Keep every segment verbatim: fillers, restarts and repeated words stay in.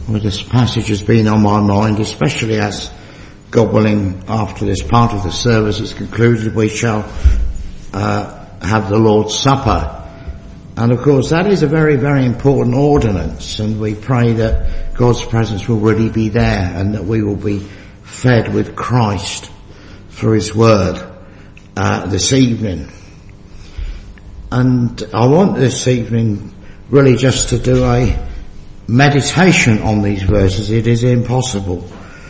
Well, this passage has been on my mind, especially as, God willing, after this part of the service is concluded, we shall uh, have the Lord's Supper. And of course that is a very, very important ordinance, and we pray that God's presence will really be there and that we will be fed with Christ through His Word uh, this evening. And I want this evening really just to do a meditation on these verses. It is impossible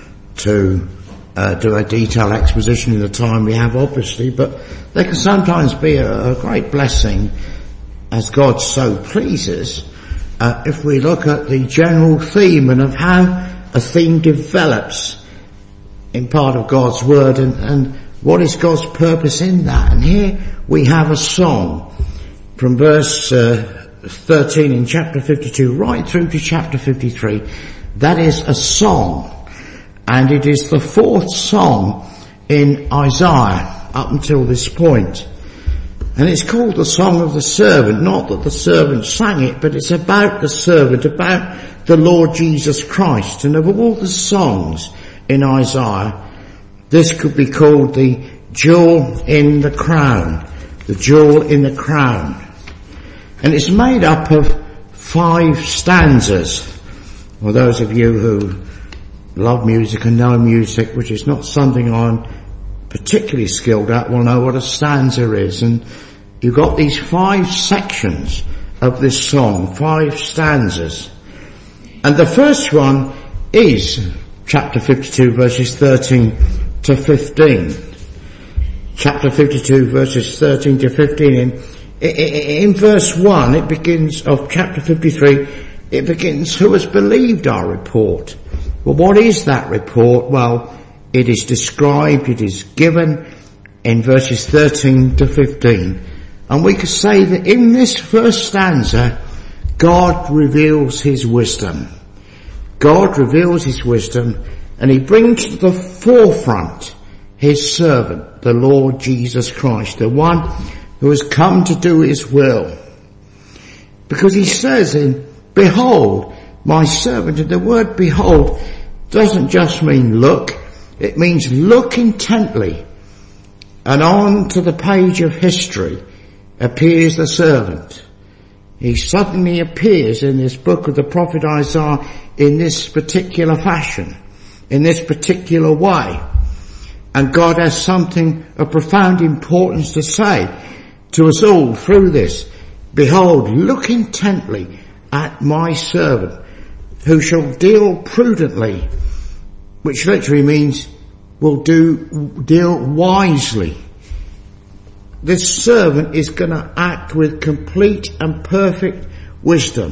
to uh, do a detailed exposition in the time we have, obviously, but they can sometimes be a, a great blessing, as God so pleases, uh, if we look at the general theme and of how a theme develops in part of God's Word, and, and what is God's purpose in that. And here we have a song from verse uh, thirteen in chapter fifty-two right through to chapter fifty-three. That is a song, and it is the fourth song in Isaiah up until this point. And it's called the Song of the Servant, not that the servant sang it, but it's about the servant, about the Lord Jesus Christ. And of all the songs in Isaiah, this could be called the jewel in the crown, the jewel in the crown. And it's made up of five stanzas. For those of you who love music and know music, which is not something I'm particularly skilled at, will know what a stanza is. And you've got these five sections of this song, five stanzas. And the first one is chapter fifty-two, verses thirteen to fifteen. Chapter fifty-two, verses thirteen to fifteen. In, in verse one, it begins, of chapter fifty-three, it begins, "Who has believed our report?" Well, what is that report? Well, it is described, it is given in verses thirteen to fifteen. And we could say that in this first stanza, God reveals His wisdom. God reveals His wisdom, and He brings to the forefront His servant, the Lord Jesus Christ, the one who has come to do His will. Because He says in, "Behold, my servant," and the word behold doesn't just mean look, it means look intently. And on to the page of history appears the servant. He suddenly appears in this book of the prophet Isaiah in this particular fashion, in this particular way. And God has something of profound importance to say to us all through this. "Behold, look intently at my servant, who shall deal prudently," which literally means will do, deal wisely. This servant is going to act with complete and perfect wisdom.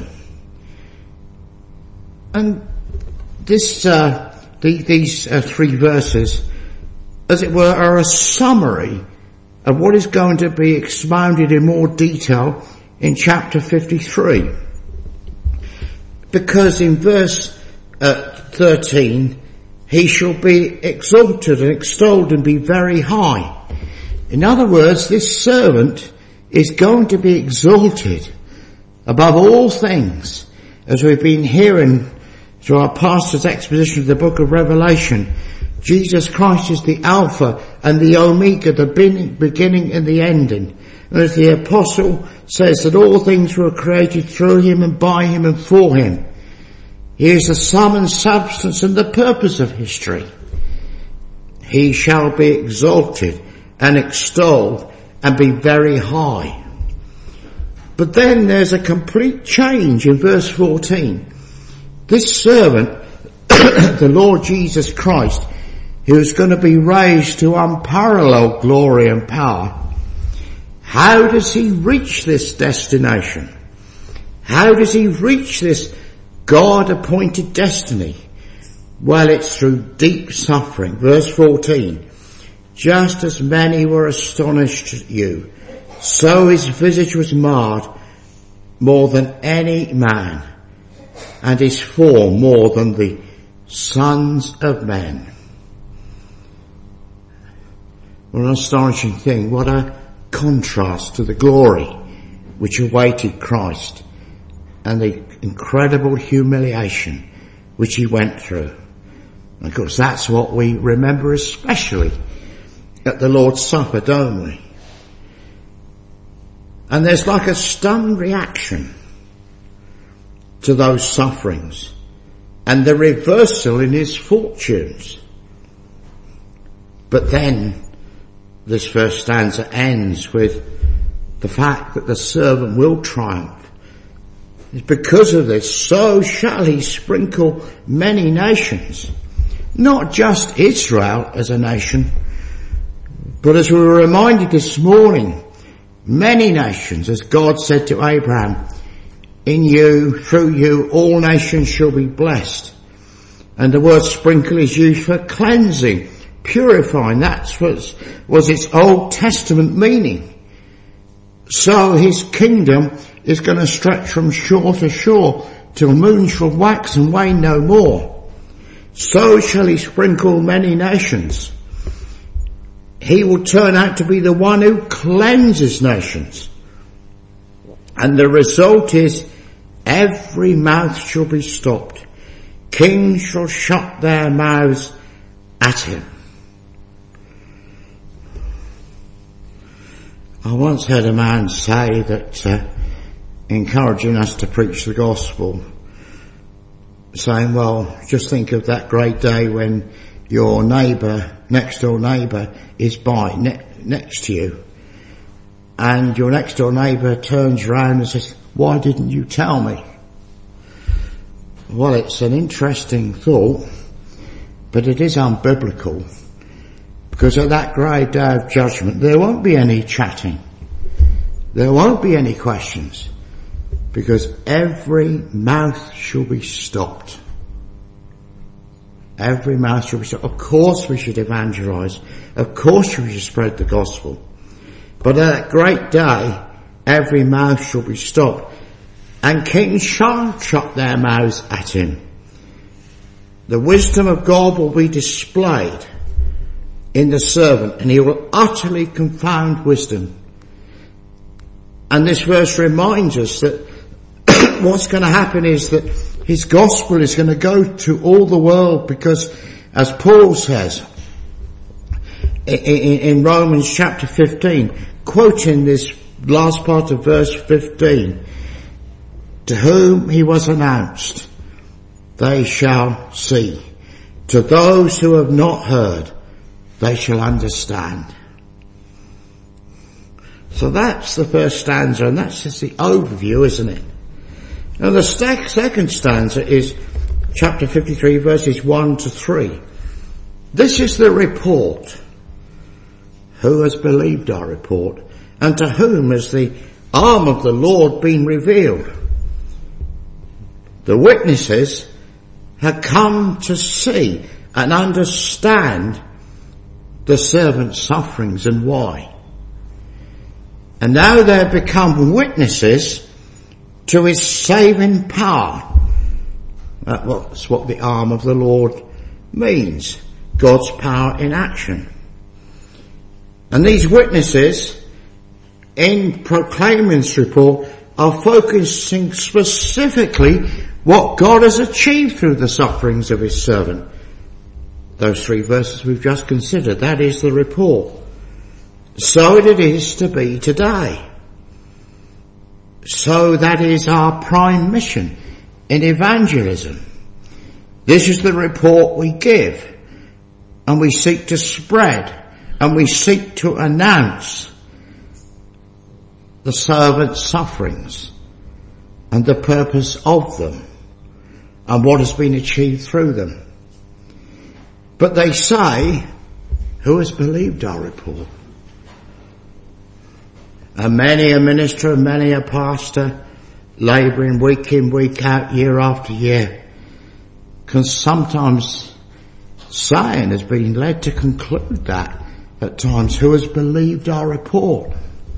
And this, uh, the, these uh, three verses, as it were, are a summary of what is going to be expounded in more detail in chapter fifty-three. Because in verse uh, thirteen, "He shall be exalted and extolled and be very high." In other words, this servant is going to be exalted above all things, as we've been hearing through our pastor's exposition of the book of Revelation. Jesus Christ is the Alpha and the Omega, the beginning and the ending. And as the apostle says that all things were created through Him and by Him and for Him. He is the sum and substance and the purpose of history. He shall be exalted and extolled and be very high. But then there's a complete change in verse fourteen. This servant, the Lord Jesus Christ, who is going to be raised to unparalleled glory and power, how does He reach this destination? How does He reach this God-appointed destiny? Well, it's through deep suffering. Verse fourteen, "Just as many were astonished at you, so His visage was marred more than any man, and His form more than the sons of men." What an astonishing thing. What a contrast to the glory which awaited Christ and the incredible humiliation which he went through. And of course that's what we remember especially at the Lord's Supper, don't we? And there's like a stunned reaction to those sufferings and the reversal in his fortunes. But then this first stanza ends with the fact that the servant will triumph. It's because of this, so shall he sprinkle many nations. Not just Israel as a nation, but as we were reminded this morning, many nations, as God said to Abraham, in you, through you, all nations shall be blessed. And the word sprinkle is used for cleansing, purifying. That's what was its Old Testament meaning. So his kingdom is going to stretch from shore to shore till moon shall wax and wane no more. So shall he sprinkle many nations. He will turn out to be the one who cleanses nations. And the result is every mouth shall be stopped. Kings shall shut their mouths at him. I once heard a man say that, uh, encouraging us to preach the gospel, saying, well, just think of that great day when your neighbour, next door neighbour, is by ne- next to you, and your next door neighbour turns around and says, why didn't you tell me? Well, it's an interesting thought, but it is unbiblical, because at that great day of judgment there won't be any chatting, there won't be any questions, because every mouth shall be stopped. Every mouth shall be stopped. Of course we should evangelise. Of course we should spread the gospel. But at that great day, every mouth shall be stopped. And kings shall shut their mouths at him. The wisdom of God will be displayed in the servant, and he will utterly confound wisdom. And this verse reminds us that what's going to happen is that his gospel is going to go to all the world, because as Paul says in Romans chapter fifteen, quoting this last part of verse fifteen, to whom he was announced, they shall see. To those who have not heard, they shall understand. So that's the first stanza, and that's just the overview, isn't it? Now the st- second stanza is chapter fifty-three, verses one to three. This is the report. Who has believed our report? And to whom has the arm of the Lord been revealed? The witnesses had come to see and understand the servant's sufferings and why. And now they've become witnesses to his saving power. That's what the arm of the Lord means. God's power in action. And these witnesses, in proclaiming this report, are focusing specifically what God has achieved through the sufferings of his servant. Those three verses we've just considered, that is the report. So it is to be today. So that is our prime mission in evangelism. This is the report we give, and we seek to spread, and we seek to announce the servant's sufferings and the purpose of them and what has been achieved through them. But they say, who has believed our report? And many a minister and many a pastor, labouring week in, week out, year after year, can sometimes say and has been led to conclude that at times, who has believed our report?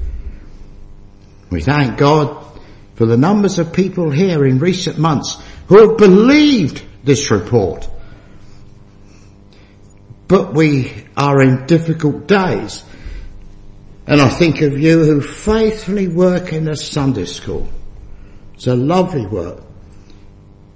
We thank God for the numbers of people here in recent months who have believed this report. But we are in difficult days. And I think of you who faithfully work in the Sunday school. It's a lovely work.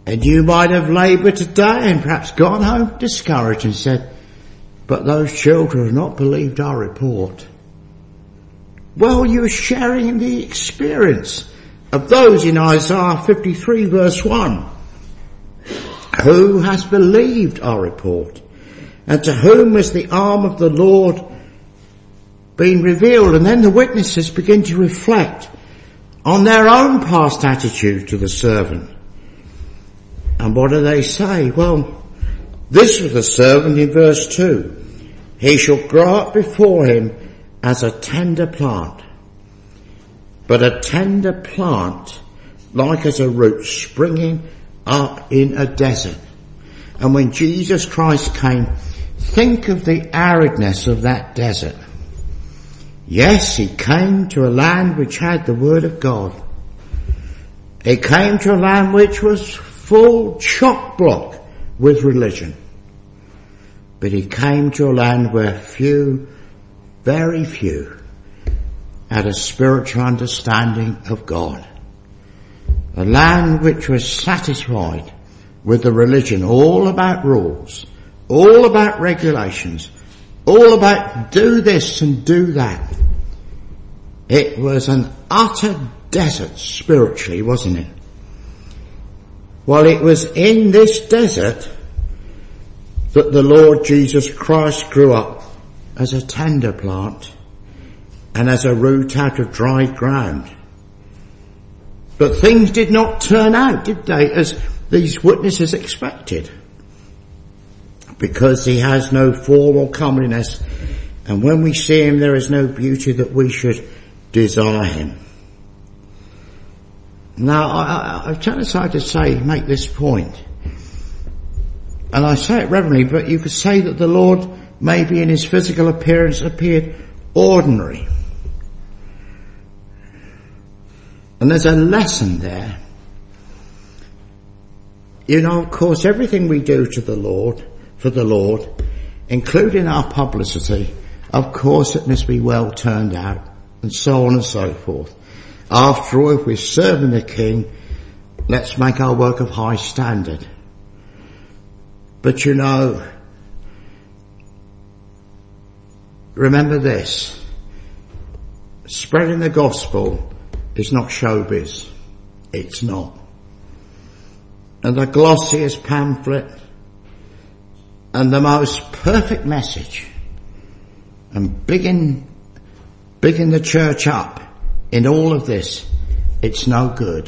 And you might have laboured today and perhaps gone home discouraged and said, but those children have not believed our report. Well, you're sharing in the experience of those in Isaiah fifty-three verse one. Who has believed our report? And to whom has the arm of the Lord been revealed? And then the witnesses begin to reflect on their own past attitude to the servant. And what do they say? Well, this was the servant in verse two. He shall grow up before him as a tender plant. But a tender plant, like as a root springing up in a desert. And when Jesus Christ came, think of the aridness of that desert. Yes, he came to a land which had the word of God. He came to a land which was full chock-block with religion. But he came to a land where few, very few, had a spiritual understanding of God. A land which was satisfied with the religion, all about rules, all about regulations, all about do this and do that. It was an utter desert spiritually, wasn't it? Well, it was in this desert that the Lord Jesus Christ grew up as a tender plant and as a root out of dry ground. But things did not turn out, did they, as these witnesses expected? Because he has no form or comeliness, and when we see him there is no beauty that we should desire him. Now, I, I, I've just decided to say, make this point, and I say it reverently, but you could say that the Lord maybe in his physical appearance appeared ordinary. And there's a lesson there. You know, of course, everything we do to the Lord, for the Lord, including our publicity, of course it must be well turned out, and so on and so forth. After all, if we're serving the King, let's make our work of high standard. But you know, remember this, spreading the gospel is not showbiz. It's not. And the glossiest pamphlet and the most perfect message and bigging, bigging the church up in all of this, it's no good.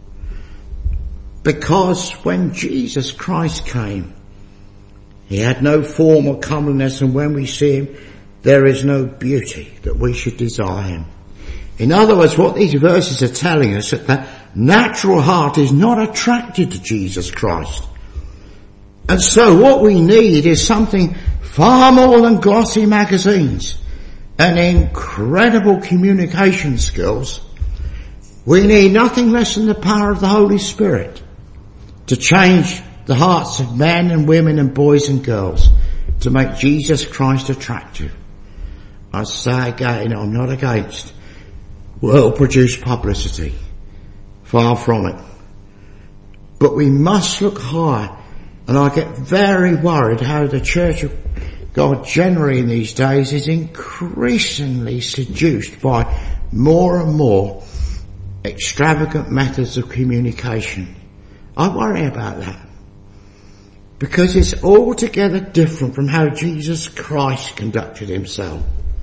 Because when Jesus Christ came, he had no form or comeliness, and when we see him, there is no beauty that we should desire him. In other words, what these verses are telling us, that the natural heart is not attracted to Jesus Christ. And so what we need is something far more than glossy magazines and incredible communication skills. We need nothing less than the power of the Holy Spirit to change the hearts of men and women and boys and girls to make Jesus Christ attractive. I say again, I'm not against well-produced publicity. Far from it. But we must look higher. And I get very worried how the Church of God generally in these days is increasingly seduced by more and more extravagant methods of communication. I worry about that. Because it's altogether different from how Jesus Christ conducted himself.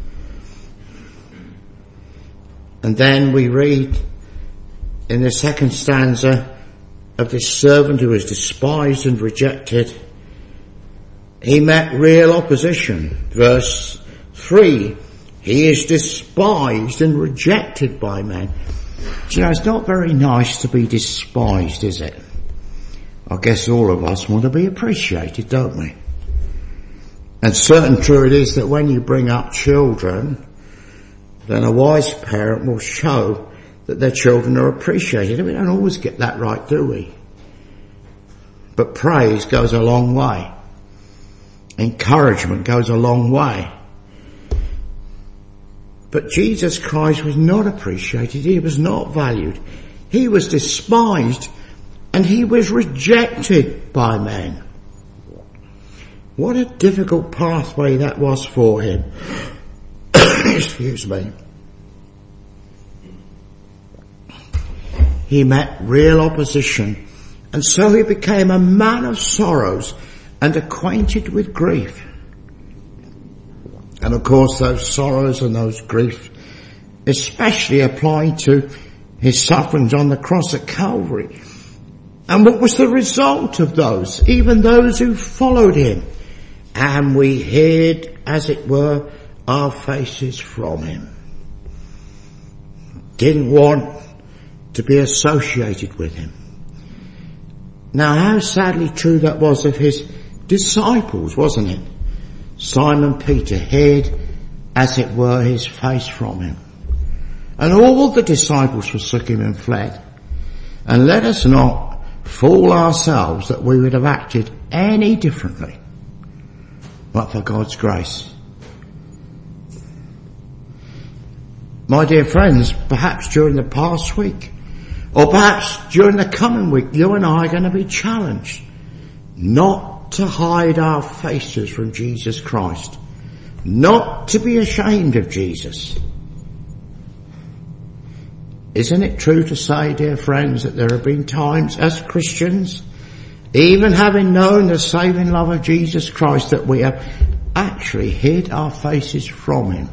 And then we read in the second stanza of this servant who was despised and rejected. He met real opposition. Verse three, he is despised and rejected by men. Do you know, it's not very nice to be despised, is it? I guess all of us want to be appreciated, don't we? And certain true it is that when you bring up children, then a wise parent will show that their children are appreciated. And we don't always get that right, do we? But praise goes a long way. Encouragement goes a long way. But Jesus Christ was not appreciated. He was not valued. He was despised and he was rejected by men. What a difficult pathway that was for him. Excuse me. He met real opposition, and so he became a man of sorrows and acquainted with grief. And of course those sorrows and those griefs especially applied to his sufferings on the cross at Calvary. And what was the result of those? Even those who followed him. And we hid, as it were, our faces from him. Didn't want to be associated with him. Now, how sadly true that was of his disciples, wasn't it? Simon Peter hid, as it were, his face from him. And all the disciples forsook him and fled. And let us not fool ourselves that we would have acted any differently, but for God's grace. My dear friends, perhaps during the past week, or perhaps during the coming week, you and I are going to be challenged not to hide our faces from Jesus Christ, not to be ashamed of Jesus. Isn't it true to say, dear friends, that there have been times as Christians, even having known the saving love of Jesus Christ, that we have actually hid our faces from him?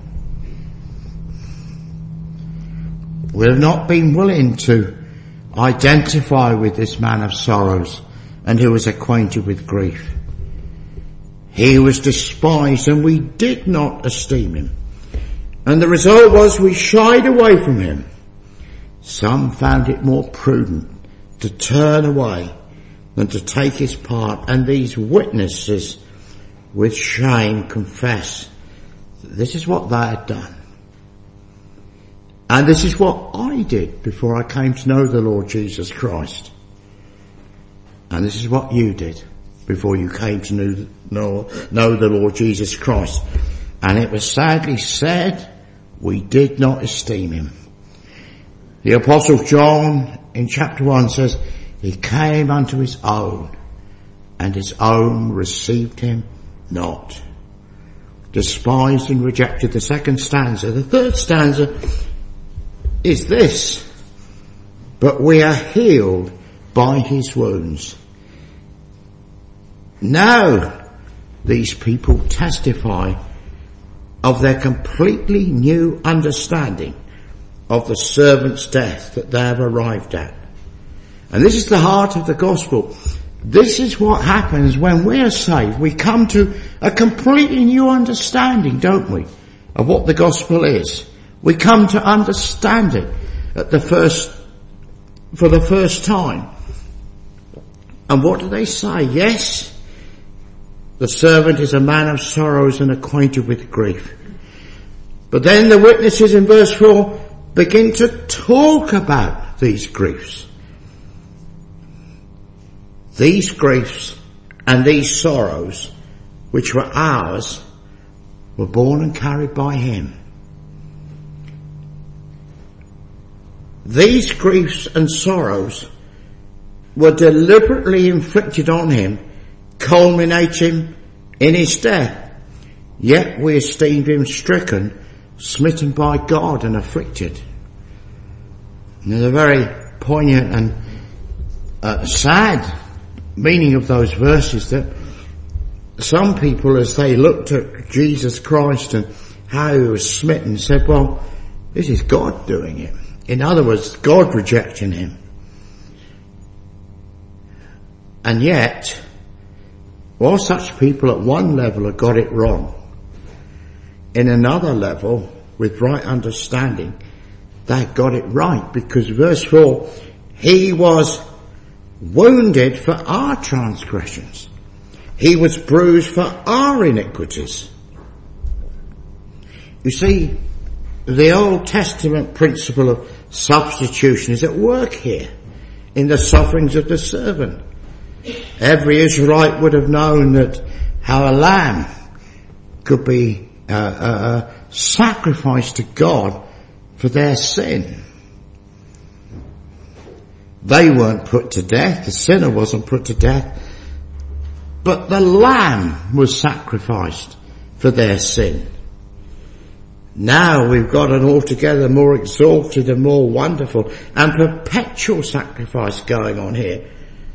We have not been willing to identify with this man of sorrows and who was acquainted with grief. He was despised and we did not esteem him. And the result was we shied away from him. Some found it more prudent to turn away than to take his part, and these witnesses with shame confess that this is what they had done. And this is what I did before I came to know the Lord Jesus Christ. And this is what you did before you came to know, know, know the Lord Jesus Christ. And it was sadly said, we did not esteem him. The Apostle John in chapter one says, he came unto his own, and his own received him not. Despised and rejected. The second stanza. The third stanza is this: but we are healed by his wounds. Now these people testify of their completely new understanding of the servant's death that they have arrived at. And this is the heart of the gospel. This is what happens when we are saved. We come to a completely new understanding, don't we, of what the gospel is. We come to understand it at the first, for the first time. And what do they say? Yes, the servant is a man of sorrows and acquainted with grief. But then the witnesses in verse four begin to talk about these griefs. These griefs and these sorrows, which were ours, were borne and carried by him. These griefs and sorrows were deliberately inflicted on him, culminating in his death. Yet we esteemed him stricken, smitten by God and afflicted. And there's a very poignant and uh, sad meaning of those verses, that some people, as they looked at Jesus Christ and how he was smitten, said, well, this is God doing it. In other words, God rejecting him. And yet, while such people at one level have got it wrong, in another level, with right understanding, they got it right, because verse four, he was wounded for our transgressions. He was bruised for our iniquities. You see, the Old Testament principle of substitution is at work here in the sufferings of the servant. Every Israelite would have known that how a lamb could be uh, uh, sacrificed to God for their sin. They weren't put to death. The sinner wasn't put to death. But the lamb was sacrificed for their sin. Now we've got an altogether more exalted and more wonderful and perpetual sacrifice going on here.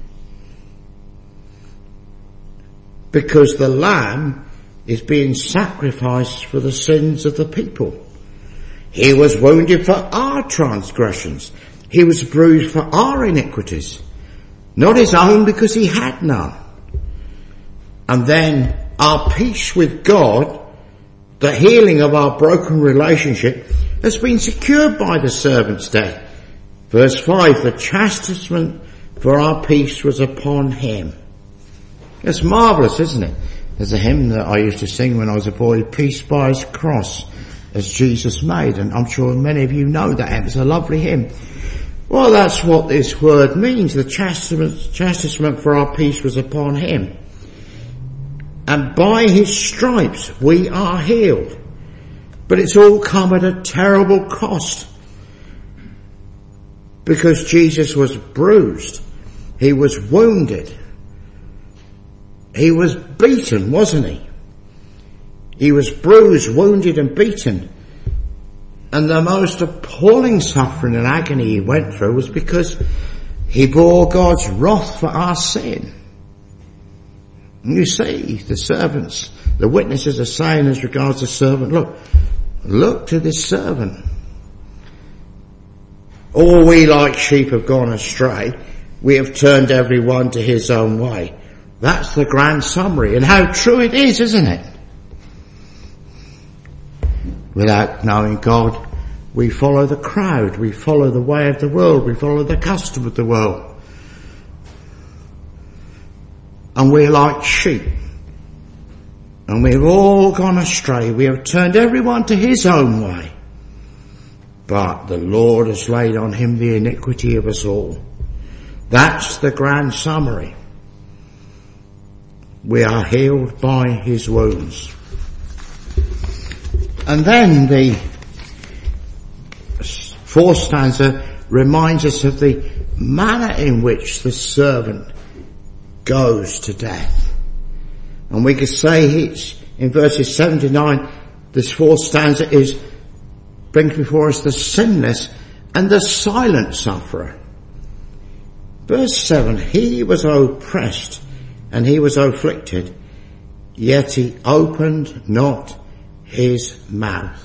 Because the lamb is being sacrificed for the sins of the people. He was wounded for our transgressions. He was bruised for our iniquities. Not his own, because he had none. And then our peace with God, the healing of our broken relationship, has been secured by the servant's death. Verse five, the chastisement for our peace was upon him. It's marvellous, isn't it? There's a hymn that I used to sing when I was a boy, Peace by his cross as Jesus made, and I'm sure many of you know that hymn. It's a lovely hymn. Well, that's what this word means. The chastisement, chastisement for our peace was upon him. And by his stripes we are healed. But it's all come at a terrible cost. Because Jesus was bruised. He was wounded. He was beaten, wasn't he? He was bruised, wounded and beaten. And the most appalling suffering and agony he went through was because he bore God's wrath for our sin. And you see, the servants, the witnesses are saying as regards the servant, look, look to this servant. All we like sheep have gone astray. We have turned every one to his own way. That's the grand summary. And how true it is, isn't it? Without knowing God, we follow the crowd. We follow the way of the world. We follow the custom of the world. And we're like sheep. And we've all gone astray. We have turned everyone to his own way. But the Lord has laid on him the iniquity of us all. That's the grand summary. We are healed by his wounds. And then the fourth stanza reminds us of the manner in which the servant goes to death. And we could say it's in verses seven to nine, this fourth stanza is brings before us the sinless and the silent sufferer. Verse seven, he was oppressed and he was afflicted, yet he opened not his mouth.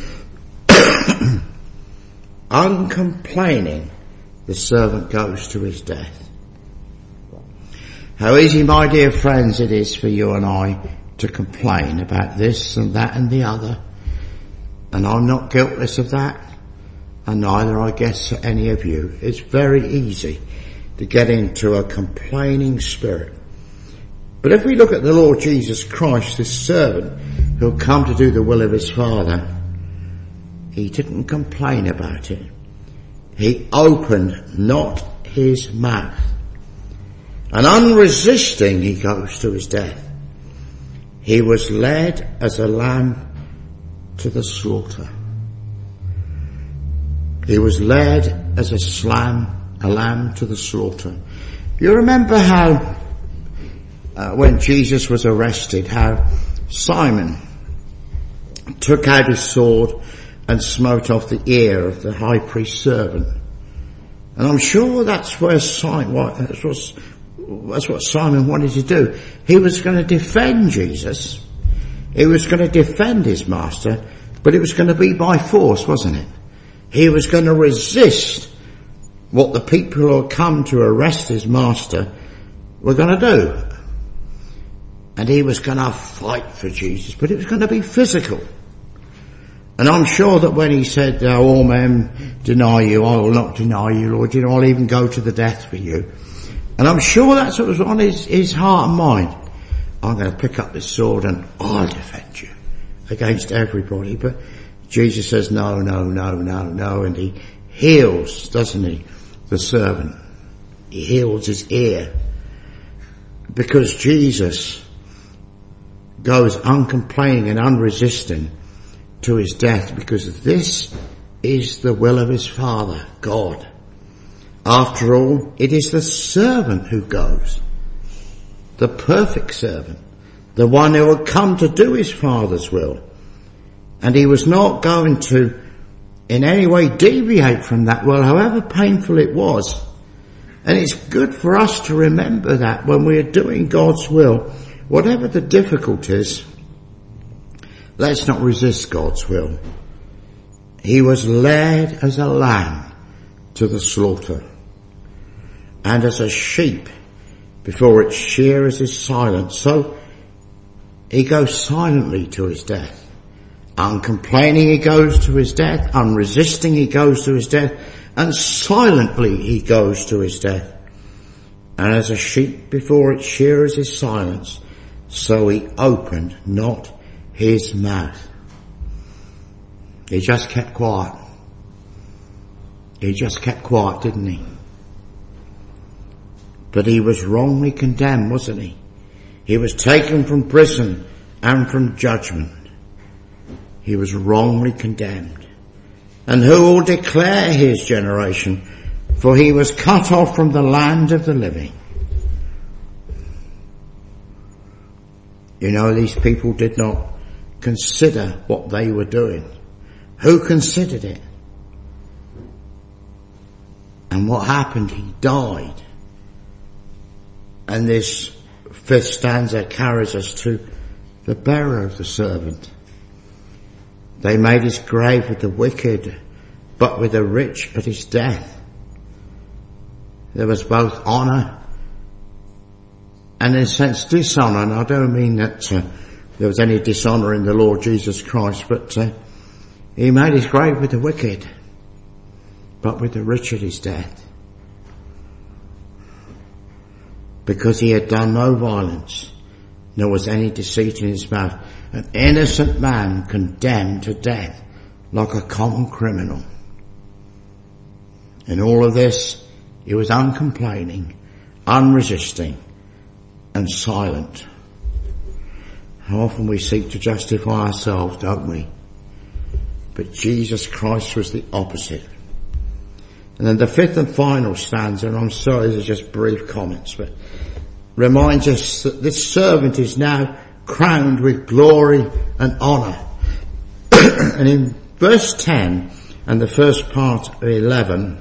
Uncomplaining, the servant goes to his death. How easy, my dear friends, it is for you and I to complain about this and that and the other. And I'm not guiltless of that, and neither, I guess, are any of you. It's very easy to get into a complaining spirit. But if we look at the Lord Jesus Christ, this servant who'll come to do the will of his Father, he didn't complain about it. He opened not his mouth. And unresisting, he goes to his death. He was led as a lamb to the slaughter. He was led as a slam, a lamb to the slaughter. You remember how Uh, when Jesus was arrested, how Simon took out his sword and smote off the ear of the high priest's servant. And I'm sure that's where Simon, that's what, that's what Simon wanted to do. He was going to defend Jesus. He was going to defend his master, but it was going to be by force, wasn't it? He was going to resist what the people who had come to arrest his master were going to do. And he was going to fight for Jesus, but it was going to be physical. And I'm sure that when he said, oh, all men deny you, I will not deny you, Lord, you know, I'll even go to the death for you. And I'm sure that's what was on his, his heart and mind. I'm going to pick up this sword and I'll defend you against everybody. But Jesus says, no, no, no, no, no. And he heals, doesn't he, the servant. He heals his ear. Because Jesus goes uncomplaining and unresisting to his death, because this is the will of his Father, God. After all, it is the servant who goes, the perfect servant, the one who had come to do his Father's will. And he was not going to in any way deviate from that will, however painful it was. And it's good for us to remember that when we are doing God's will, whatever the difficulties, let's not resist God's will. He was led as a lamb to the slaughter, and as a sheep before its shearers is silent, so he goes silently to his death. Uncomplaining he goes to his death, unresisting he goes to his death, and silently he goes to his death. And as a sheep before its shearers is silent, so he opened not his mouth. He just kept quiet. He just kept quiet, didn't he? But he was wrongly condemned, wasn't he? He was taken from prison and from judgment. He was wrongly condemned. And who will declare his generation? For he was cut off from the land of the living. You know, these people did not consider what they were doing. Who considered it? And what happened? He died. And this fifth stanza carries us to the burial of the servant. They made his grave with the wicked, but with the rich at his death. There was both honour and in a sense dishonour, and I don't mean that uh, there was any dishonour in the Lord Jesus Christ, but uh, he made his grave with the wicked, but with the rich at his death. Because he had done no violence, nor was any deceit in his mouth. An innocent man condemned to death like a common criminal. In all of this, he was uncomplaining, unresisting, and silent. How often we seek to justify ourselves, don't we? But Jesus Christ was the opposite. And then the fifth and final stanza, and I'm sorry, these are just brief comments, but reminds us that this servant is now crowned with glory and honour. And in verse ten and the first part of eleven,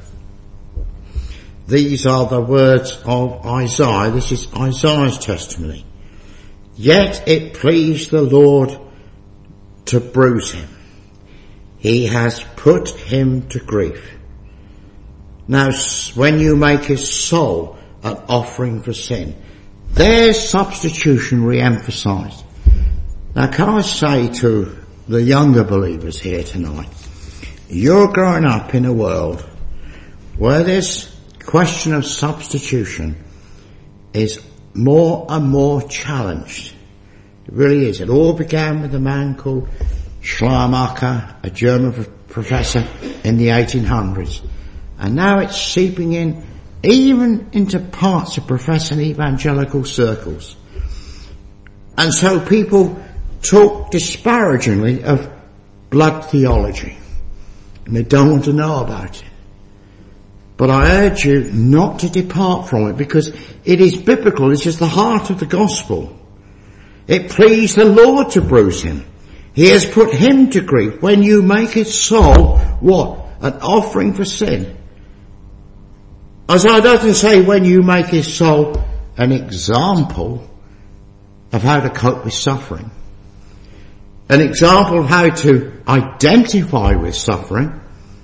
these are the words of Isaiah. This is Isaiah's testimony. Yet it pleased the Lord to bruise him. He has put him to grief. Now, when you make his soul an offering for sin, there's substitution re-emphasised. Now, can I say to the younger believers here tonight, you're growing up in a world where this question of substitution is more and more challenged. It really is. It all began with a man called Schleiermacher, a German professor in the eighteen hundreds. And now it's seeping in even into parts of professing evangelical circles. And so people talk disparagingly of blood theology. And they don't want to know about it. But I urge you not to depart from it, because it is biblical. It is the heart of the gospel. It pleased the Lord to bruise him. He has put him to grief. When you make his soul, what? An offering for sin. Isaiah doesn't say when you make his soul an example of how to cope with suffering. An example of how to identify with suffering.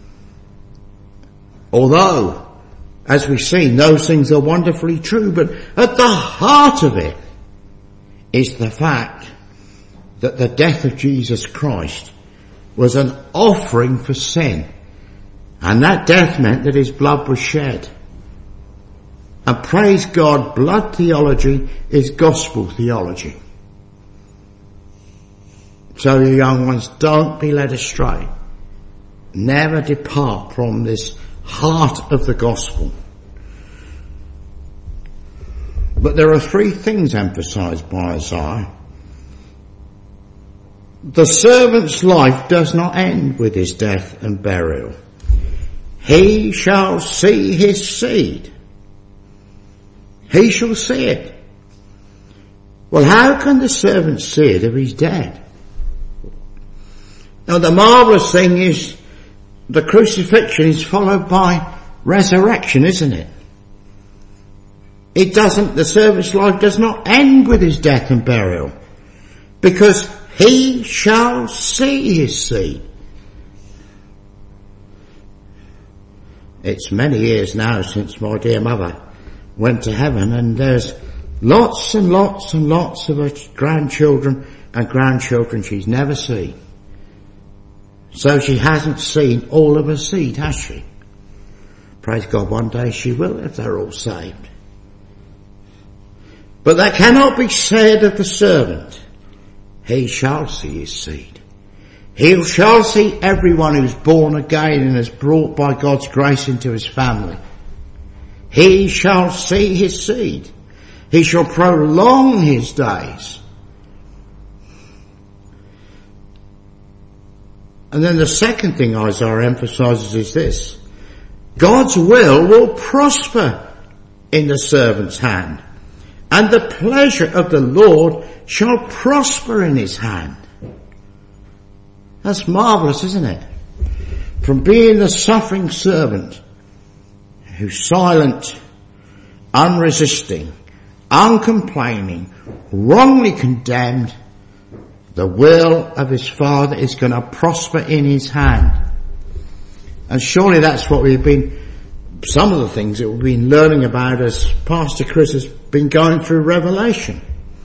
Although, as we've seen, those things are wonderfully true, but at the heart of it is the fact that the death of Jesus Christ was an offering for sin. And that death meant that his blood was shed. And praise God, blood theology is gospel theology. So you young ones, don't be led astray. Never depart from this heart of the gospel. But there are three things emphasized by Isaiah. The servant's life does not end with his death and burial. he shall see his seed. He shall see it. Well, how can the servant see it if he's dead? Now, the marvellous thing is the crucifixion is followed by resurrection, isn't it? It doesn't, the servant's life does not end with his death and burial, because he shall see his seed. It's many years now since my dear mother went to heaven, and there's lots and lots and lots of her grandchildren and grandchildren she's never seen. So she hasn't seen all of her seed, has she? Praise God, one day she will if they're all saved. But that cannot be said of the servant. He shall see his seed. He shall see everyone who's born again and is brought by God's grace into his family. He shall see his seed. He shall prolong his days. And then the second thing Isaiah emphasizes is this. God's will will prosper in the servant's hand, and the pleasure of the Lord shall prosper in his hand. That's marvellous, isn't it? From being the suffering servant, who's silent, unresisting, uncomplaining, wrongly condemned, the will of his Father is going to prosper in his hand. And surely that's what we've been, some of the things that we've been learning about as Pastor Chris has been going through Revelation.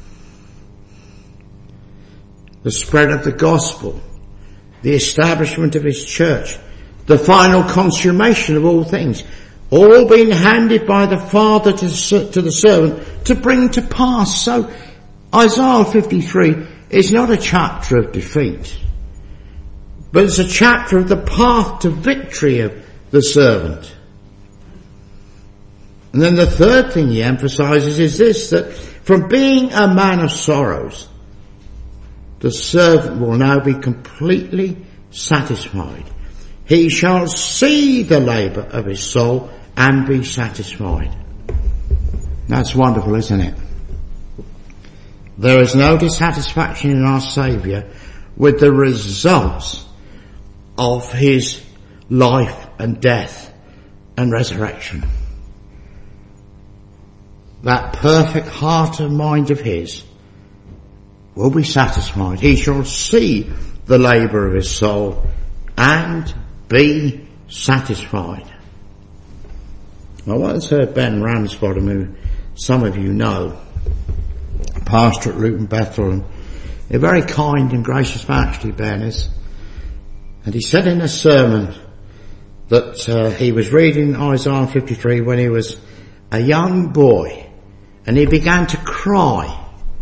The spread of the gospel, the establishment of his church, the final consummation of all things, all being handed by the Father to, to the servant to bring to pass. So Isaiah fifty-three is not a chapter of defeat, but it's a chapter of the path to victory of the servant. And then the third thing he emphasizes is this, that from being a man of sorrows, the servant will now be completely satisfied. He shall see the labour of his soul and be satisfied. That's wonderful, isn't it? There is no dissatisfaction in our Saviour with the results of his life and death and resurrection. That perfect heart and mind of his will be satisfied. He shall see the labour of his soul and be satisfied. I once heard Ben Ramsbottom, who some of you know, pastor at Luton Bethel, and a very kind and gracious man actually, Ben is. And he said in a sermon that uh, he was reading Isaiah fifty-three when he was a young boy, and he began to cry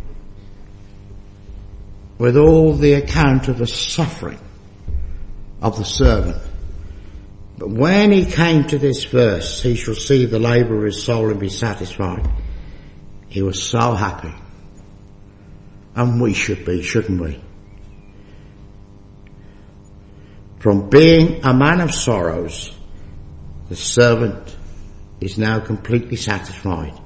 with all the account of the suffering of the servant. But when he came to this verse, he shall see the labour of his soul and be satisfied, he was so happy. And we should be, shouldn't we? From being a man of sorrows, the servant is now completely satisfied.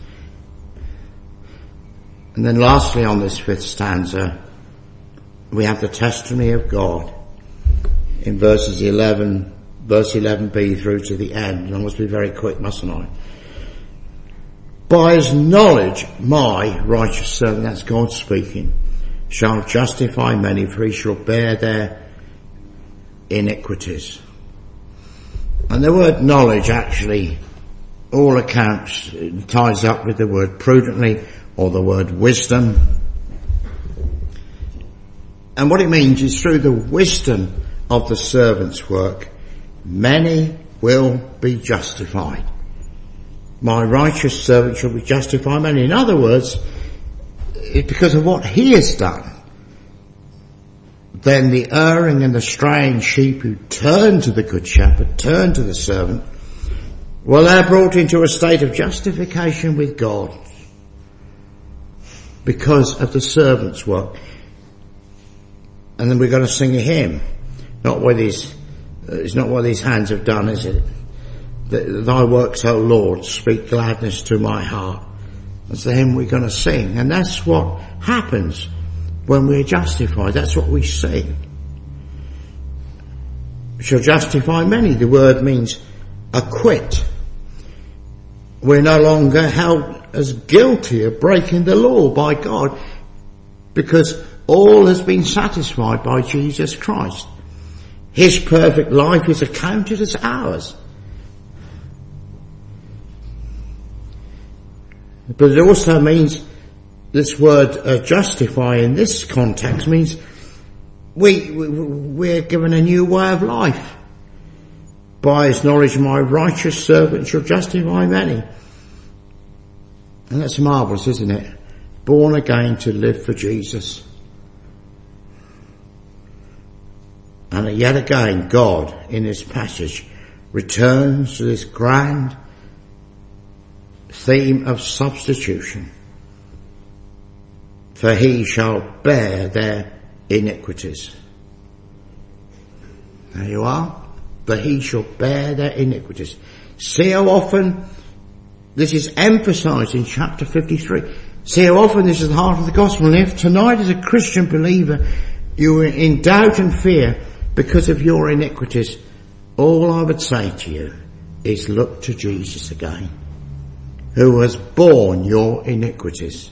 And then lastly on this fifth stanza, we have the testimony of God in verses eleven, verse eleven b through to the end. And I must be very quick, mustn't I? By his knowledge, my righteous servant, that's God speaking, shall justify many, for he shall bear their iniquities. And the word knowledge actually, all accounts, ties up with the word prudently or the word wisdom. And what it means is through the wisdom of the servant's work, many will be justified. My righteous servant shall be justified many. In other words, it's because of what he has done. Then the erring and the straying sheep who turn to the good shepherd, turn to the servant, well, they're brought into a state of justification with God because of the servant's work. And then we're going to sing a hymn, not with his It's not what these hands have done, is it? Thy works, O Lord, speak gladness to my heart. That's the hymn we're going to sing. And that's what happens when we're justified. That's what we sing. Shall justify many. The word means acquit. We're no longer held as guilty of breaking the law by God, because all has been satisfied by Jesus Christ. His perfect life is accounted as ours. But it also means, this word uh, justify in this context means we, we, we're given a new way of life. By his knowledge my righteous servant shall justify many. And that's marvellous, isn't it? Born again to live for Jesus. And yet again, God, in this passage, returns to this grand theme of substitution. For he shall bear their iniquities. There you are. For he shall bear their iniquities. See how often this is emphasised in chapter fifty-three. See how often this is the heart of the gospel. And if tonight as a Christian believer you are in doubt and fear because of your iniquities, all I would say to you is look to Jesus again, who has borne your iniquities.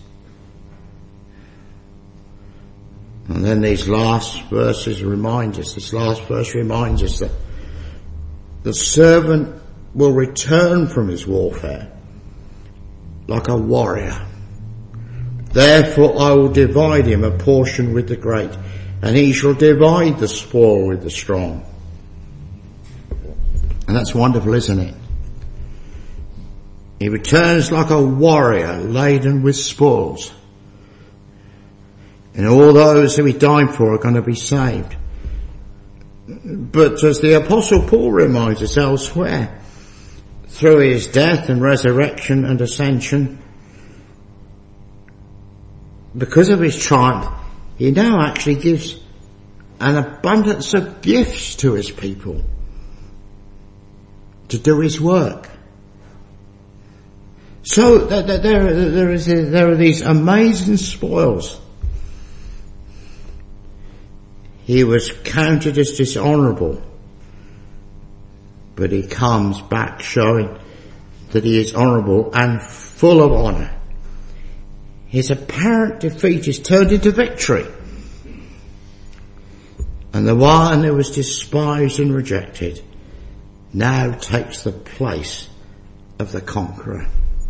And then these last verses remind us, this last verse reminds us that the servant will return from his warfare like a warrior. Therefore I will divide him a portion with the great, and he shall divide the spoil with the strong. And that's wonderful, isn't it? He returns like a warrior laden with spoils. And all those who he died for are going to be saved. But as the Apostle Paul reminds us elsewhere, through his death and resurrection and ascension, because of his triumph, he now actually gives an abundance of gifts to his people to do his work. So there, there, there, is, there are these amazing spoils. He was counted as dishonourable, but he comes back showing that he is honourable and full of honour. His apparent defeat is turned into victory. And the one who was despised and rejected now takes the place of the conqueror.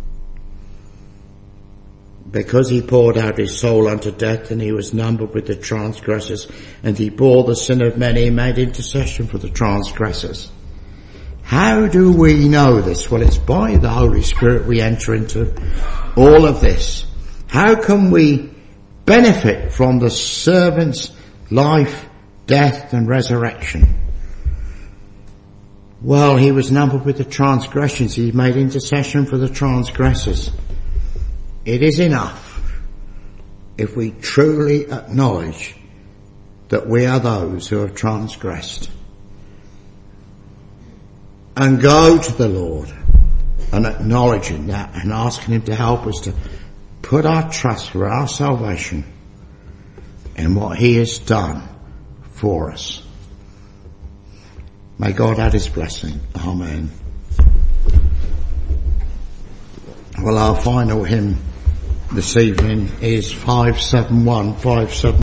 Because he poured out his soul unto death, and he was numbered with the transgressors, and he bore the sin of many, made intercession for the transgressors. How do we know this? Well, it's by the Holy Spirit we enter into all of this. How can we benefit from the servant's life, death and resurrection? Well, he was numbered with the transgressions. He made intercession for the transgressors. It is enough if we truly acknowledge that we are those who have transgressed, and go to the Lord and acknowledging that and asking him to help us to put our trust for our salvation in what he has done for us. May God add his blessing. Amen. Well, our final hymn this evening is five seven one, five seven